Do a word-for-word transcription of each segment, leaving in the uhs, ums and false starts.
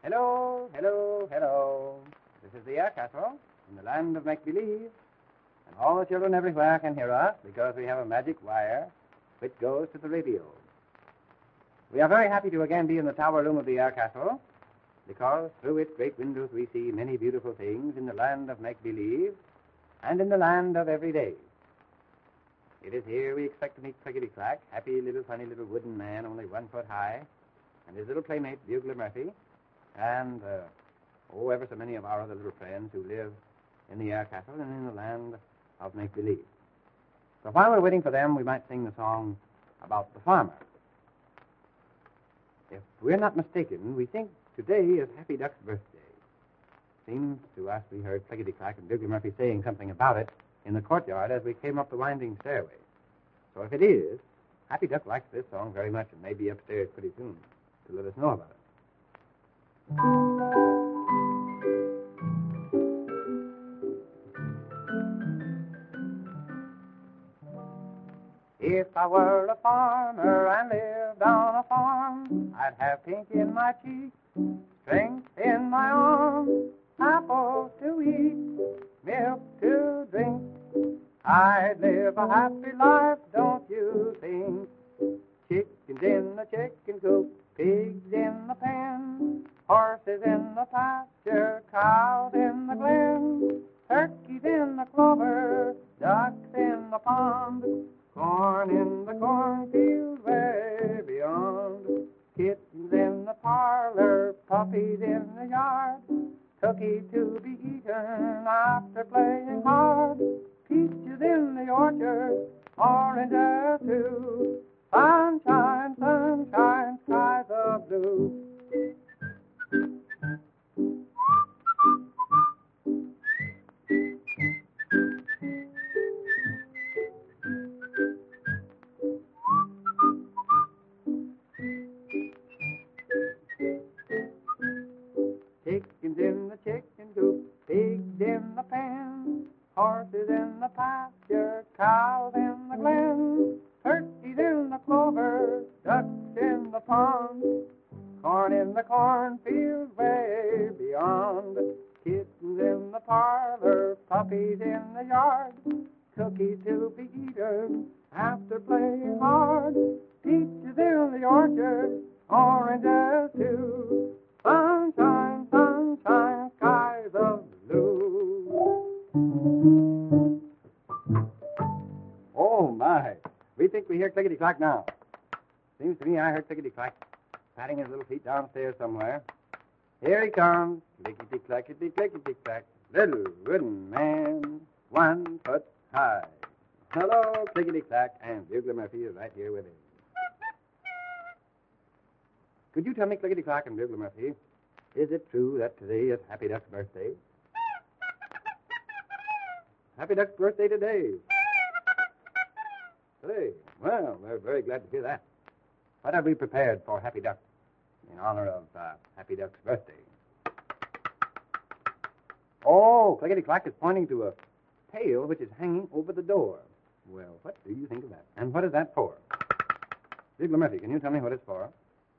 Hello, hello, hello. This is the Air Castle in the land of make-believe. And all the children everywhere can hear us because we have a magic wire which goes to the radio. We are very happy to again be in the tower room of the Air Castle because through its great windows we see many beautiful things in the land of make-believe and in the land of every day. It is here we expect to meet Clickety-Clack, happy little funny little wooden man only one foot high, and his little playmate Bugler Murphy, and, uh, oh, ever so many of our other little friends who live in the Air Castle and in the land of make-believe. So while we're waiting for them, we might sing the song about the farmer. If we're not mistaken, we think today is Happy Duck's birthday. Seems to us we heard Clickety-Clack and Bugler Murphy saying something about it in the courtyard as we came up the winding stairway. So if it is, Happy Duck likes this song very much and may be upstairs pretty soon to let us know about it. If I were a farmer and lived on a farm, I'd have pink in my cheeks, strength in my arms, apples to eat, milk to drink. I'd live a happy life, don't you think? Chickens in the chicken coop, pigs in the pen, horses in the pasture, cows in the glen, turkeys in the clover, ducks in the pond, corn in the cornfield way beyond, kittens in the parlor, puppies in the yard, cookies to be eaten after playing hard, peaches in the orchard, oranges too, sunshine, sunshine, skies of blue. Chickens in the chicken coop, pigs in the pen, horses in the pasture, cows in the glen, turkeys in the clover, ducks in the pond, corn in the cornfield way beyond, kittens in the parlor, puppies in the yard, cookies to be eaten after playing hard, peaches in the orchard, oranges too, sunshine, sunshine, skies of blue. Oh, my. We think we hear Clickety-Clack now. Seems to me I heard Clickety-Clack patting his little feet downstairs somewhere. Here he comes. Clickety-Clackety, Clickety-Clack, little wooden man, one foot high. Hello, Clickety-Clack, and Bugler Murphy is right here with him. Could you tell me, Clickety-Clack and Bugler Murphy, is it true that today is Happy Duck's birthday? Happy Duck's birthday today. Today. Well, we're very glad to hear that. What have we prepared for Happy Duck in honor of uh, Happy Duck's birthday? Oh, Clickety-Clack is pointing to a pail which is hanging over the door. Well, what do you think of that? And what is that for? Bugler Murphy, can you tell me what it's for?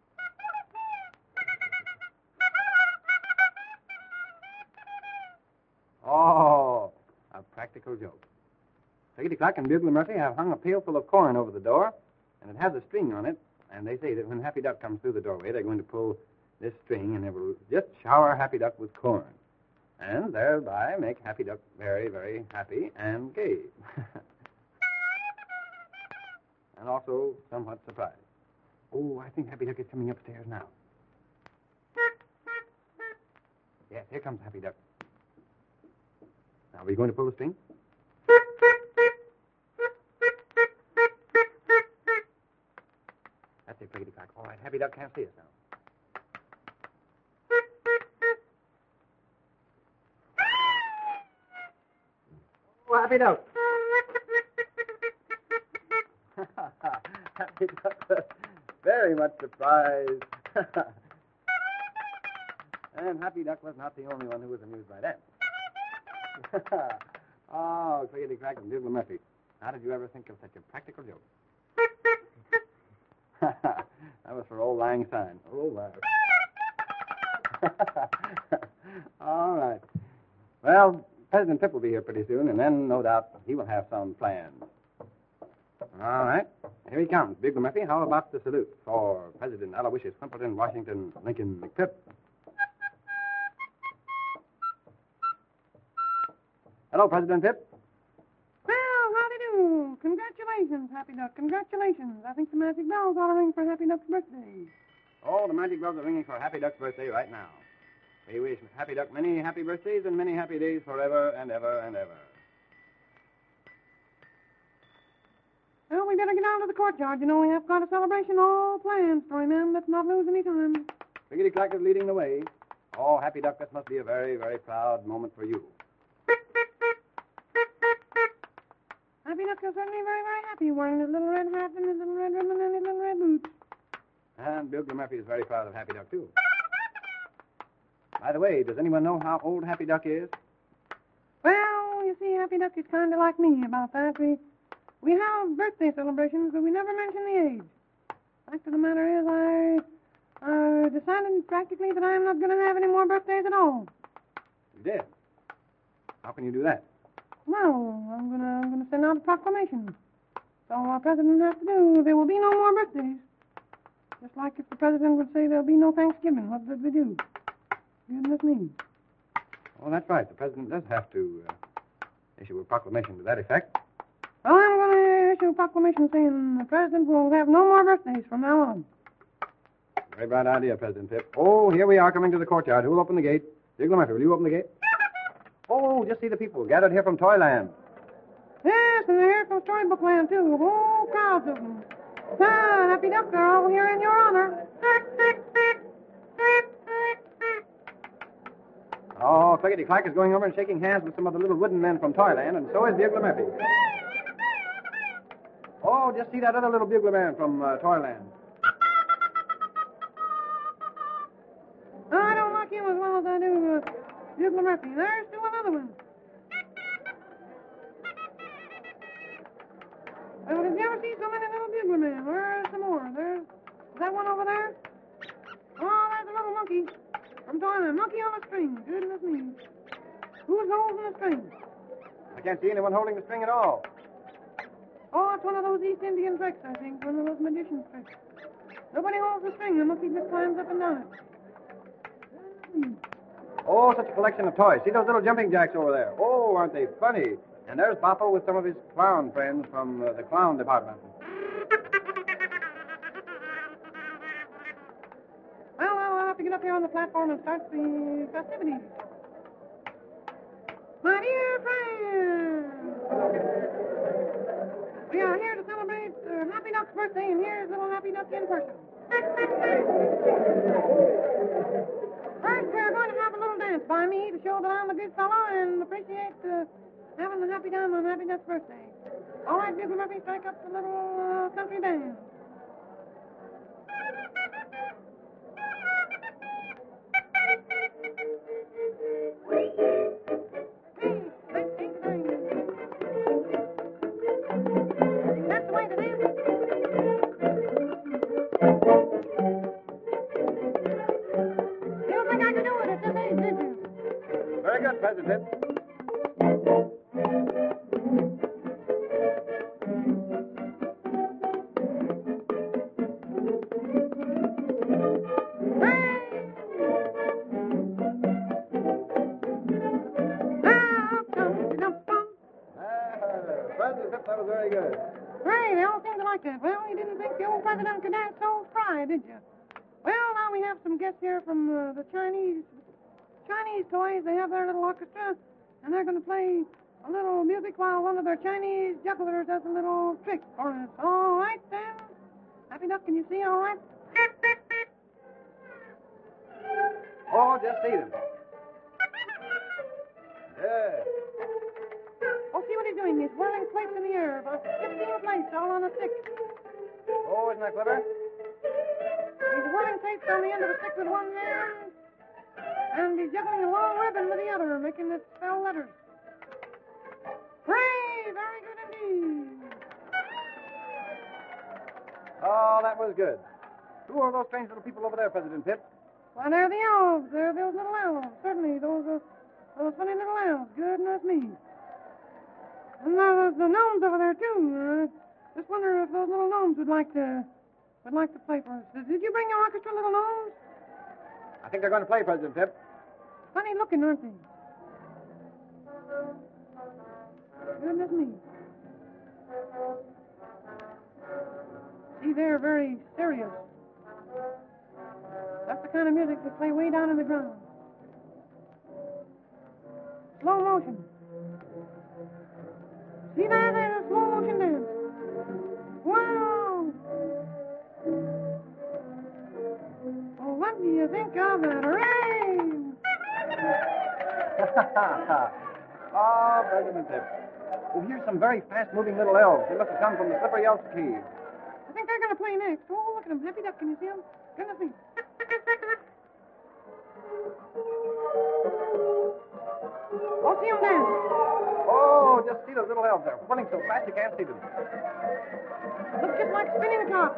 Oh, a practical joke. Clickety-Clack and Bugler Murphy have hung a pail full of corn over the door, and it has a string on it, and they say that when Happy Duck comes through the doorway, they're going to pull this string, and it will just shower Happy Duck with corn, and thereby make Happy Duck very, very happy and gay. And also somewhat surprised. Oh, I think Happy Duck is coming upstairs now. Yes, here comes Happy Duck. Now, are we going to pull the string? That's it, Clickety-Clack. All right, Happy Duck can't see us now. Oh, Happy Duck. Happy Duck was very much surprised. And Happy Duck was not the only one who was amused by that. Oh, Clickety-Clack and Bugler Murphy. How did you ever think of such a practical joke? That was for Old Lang Syne. Old Lang. All right. Well, President Pip will be here pretty soon, and then, no doubt, he will have some plans. All right. Here he comes. Bigler Murphy, how about the salute for President Aloysius Wimpleton, Washington, Lincoln McPip? Hello, President Pip. Well, howdy do. Congratulations, Happy Duck. Congratulations. I think the magic bells ought to ring for Happy Duck's birthday. Oh, the magic bells are ringing for Happy Duck's birthday right now. We wish Happy Duck many happy birthdays and many happy days forever and ever and ever. Well, we better get out of the courtyard. You know, we have got a celebration all planned, Storyman. Let's not lose any time. Biggity Clack is leading the way. Oh, Happy Duck, this must be a very, very proud moment for you. Happy Duck is certainly very, very happy wearing his little red hat and his little red ribbon and his little red boots. And Bigler Murphy is very proud of Happy Duck, too. By the way, does anyone know how old Happy Duck is? Well, you see, Happy Duck is kind of like me about that. We we have birthday celebrations, but we never mention the age. Fact of the matter is, I uh, decided practically that I'm not going to have any more birthdays at all. You did? How can you do that? Well, I'm going to I'm gonna send out a proclamation. So our president has to do, there will be no more birthdays. Just like if the president would say there'll be no Thanksgiving, what would we do? Goodness me. Oh, that's right. The president does have to uh, issue a proclamation to that effect. Well, I'm going to issue a proclamation saying the president will have no more birthdays from now on. Very bright idea, President Pip. Oh, here we are coming to the courtyard. Who will open the gate? Bigler Murphy, will you open the gate? Oh, just see the people gathered here from Toyland. Yes, and they're here from Storybook Land, too. Whole crowds of them. Ah, Happy Duck, they're all here in your honor. Oh, Clickety Clack is going over and shaking hands with some of the little wooden men from Toyland, and so is Bugler Murphy. Oh, just see that other little bugler man from uh, Toyland. Oh, I don't like him as well as I do uh, Bugler Murphy. There's still another one. Well, did you ever see so many little bugler men? Where's some more? There's is that one over there? Oh, there's a little monkey from Toyland. Monkey on a string. Goodness me. Who's holding the string? I can't see anyone holding the string at all. Oh, it's one of those East Indian tricks, I think. One of those magician's tricks. Nobody holds the string. The monkey just climbs up and down it. Hmm. Oh, such a collection of toys. See those little jumping jacks over there? Oh, aren't they funny? And there's Bopple with some of his clown friends from uh, the clown department. Well, well, I'll have to get up here on the platform and start the festivities. My dear friends, we are here to celebrate uh, Happy Duck's birthday, and here's little Happy Duck in person. First, we're going to have a little dance by me to show that I'm a good fellow and appreciate uh, having the happy time on Happy Duck's birthday. All right, Bugler Murphy, strike up the little uh, country band. That's the way to dance. You don't think I could do it at this age, did you? Very good, President. President, that was very good. Hey, they all seem to like that. Well, you didn't think the old president could dance so spry, did you? Well, now we have some guests here from uh, the Chinese Chinese toys. They have their little orchestra, and they're going to play a little music while one of their Chinese jugglers does a little trick for us. All right, then. Happy Duck, can you see all right? Oh, just see them. Yeah. Oh, see what he's doing. He's whirling plates in the air, about fifteen plates all on a stick. Oh, isn't that clever? He's whirling plates on the end of a stick with one hand, and he's juggling a long ribbon with the other, making it spell letters. Hooray! Very good indeed. Oh, that was good. Who are those strange little people over there, President Pip? Why, they're the elves. They're those little elves. Certainly, those uh, those funny little elves. Goodness me. And there's the gnomes over there, too. Uh, just wonder if those little gnomes would like to would like to play for us. Did you bring your orchestra, little gnomes? I think they're going to play, President Pip. Funny looking, aren't they? Goodness me. See, they're very serious. That's the kind of music they play way down in the ground. Slow motion. See there, there's a slow motion dance. Wow! Oh, what do you think of that? Hooray! Oh, President Pip. Oh, here's some very fast-moving little elves. They must have come from the Slippery Elf Cave. I think they're going to play next. Oh, look at them. Happy Duck, can you see them? Goodness me. Oh, see them dance. Oh, just see those little elves. They're running so fast you can't see them. Looks just like spinning tops.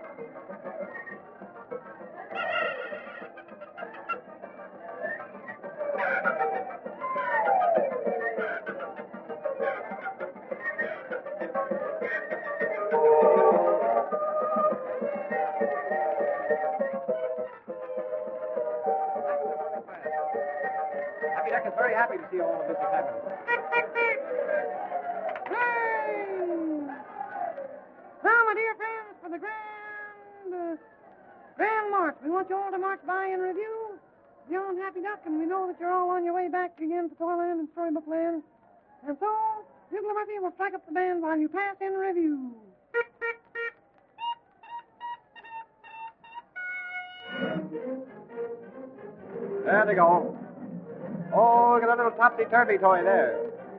Happy Duck is very happy to see all of this is happening. Hey! Now, my dear friends, for the grand, uh, grand march, we want you all to march by in review. You're on Happy Duck, and we know that you're all on your way back again to Toyland and Storybook Land. And so, Bugler Murphy will strike up the band while you pass in review. There they go. Oh, look at that little topsy-turvy toy there.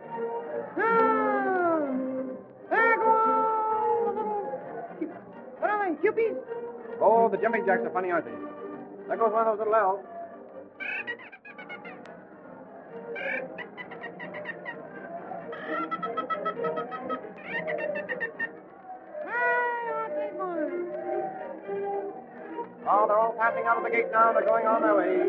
Ah, there go all the little, what are they, Cupies? Oh, the jumping jacks are funny, aren't they? There goes one of those little elves. Hey, aren't they fun? Oh, they're all passing out of the gate now. They're going on their way.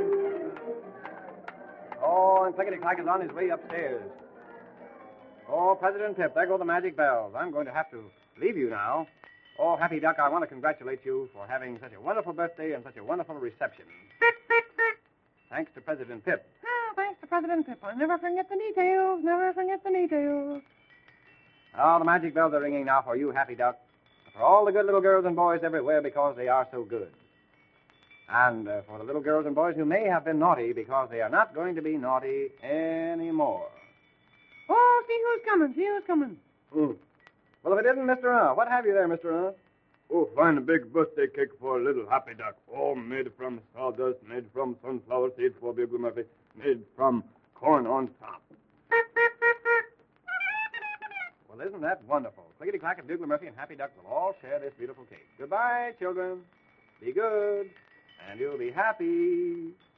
Oh, and Clickety-Clack is on his way upstairs. Oh, President Pip, there go the magic bells. I'm going to have to leave you now. Oh, Happy Duck, I want to congratulate you for having such a wonderful birthday and such a wonderful reception. Thanks to President Pip. Oh, thanks to President Pip. I'll never forget the details, never forget the details. Oh, the magic bells are ringing now for you, Happy Duck. For all the good little girls and boys everywhere because they are so good. And uh, for the little girls and boys who may have been naughty because they are not going to be naughty anymore. Oh, see who's coming, see who's coming. Hmm. Well, if it isn't Mister Uh, what have you there, Mister Uh? Oh, find a big birthday cake for a little Happy Duck. All made from sawdust, made from sunflower seeds for Bugler Murphy, made from corn on top. Well, isn't that wonderful? Clickety-Clack and Bugler Murphy and Happy Duck will all share this beautiful cake. Goodbye, children. Be good, and you'll be happy.